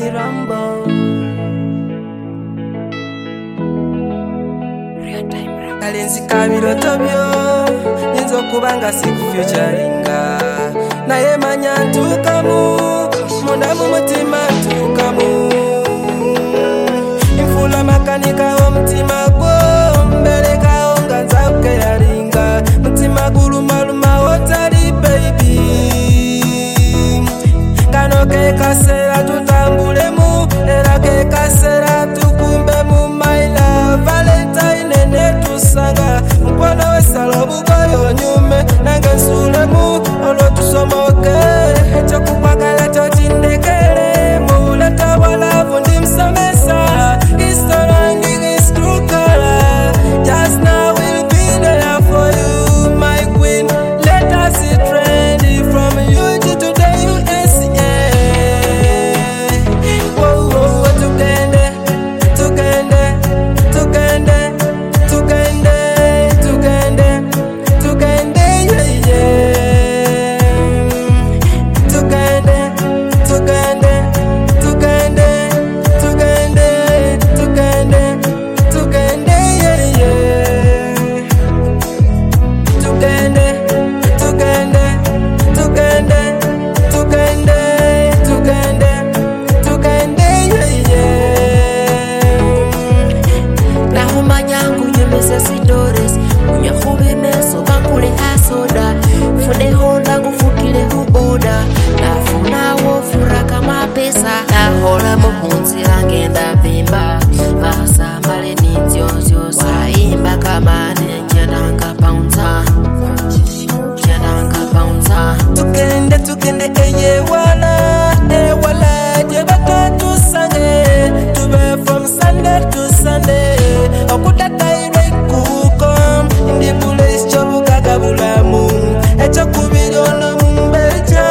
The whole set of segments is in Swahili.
Rambo. Kalenzi kabiroto byo nyinza kubanga sikufyucharinga naye manya ntukamu munda mu mutima ntukamu infula makanika omutima gwo mbelekawo nga nzauke yaringa mutima gulumaluma wotali baby kano ke kaseera tutambulemu era ke kaseera tukumbemu my love Valentine netusanga mukwana wesala obugoyo nyume nange nsulemu olwo tusomoke ekyokukwagala kyokindekere mu buleta bwa love ndi musomesa Installinging is true color just now we'll be there for you my queen let us see trendy from UG to the USA whoa whoa tugende tugende tugende tugende tugende tugende yeah yeah tugende tugende tugende tugende tugende tugende yeah yeah tugende tugende tugende tugende tugende tugende yeah yeah nahumanya ngunyemeza sidores unyakhube meso bakule hasoda fude honda ngufukile huboda nafunawo fura kama pesa nahola muhunzira ngenda vimba basambale ninzyozo saimba kama nenjadanga bouncer tugende tugende ewala jebaka tusange tube from Sunday to Sunday okutatairwe kuko ndi place kyobugaga bulamu ekyokubiri ono mumbeja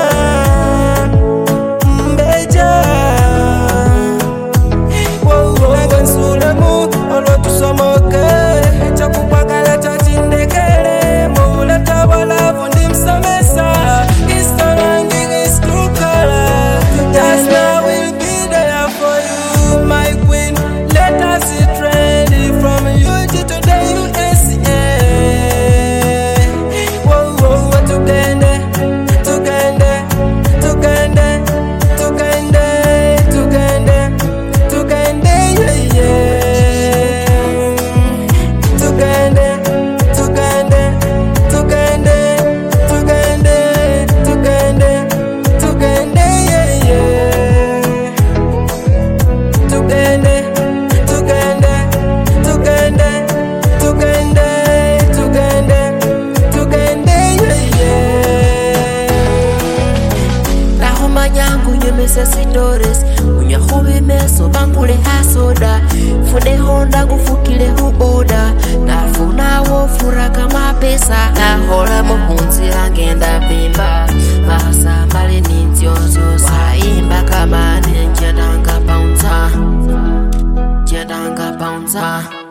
nange nsulemu olwo tusomoke ekyokukwagala kyokindekere mu buleta bwa love ndi musomesa Installinging is true color just now we'll be there for you my queen let us see trendy from UG to the USA whoa whoa tugende tugende tugende tugende tugende tugende yeah yeah tugende tugende tugende tugende tugende tugende yeah yeah tugende tugende tugende tugende tugende tugende yeah yeah nahumanya ngunyemeza sidores unyakhube meso bangule hasoda fude honda ngufukile huboda nafunawo fura kama pesa nahola muhunzira ngenda vimba basambale ninzyozo saimba kama nenjadanga bouncer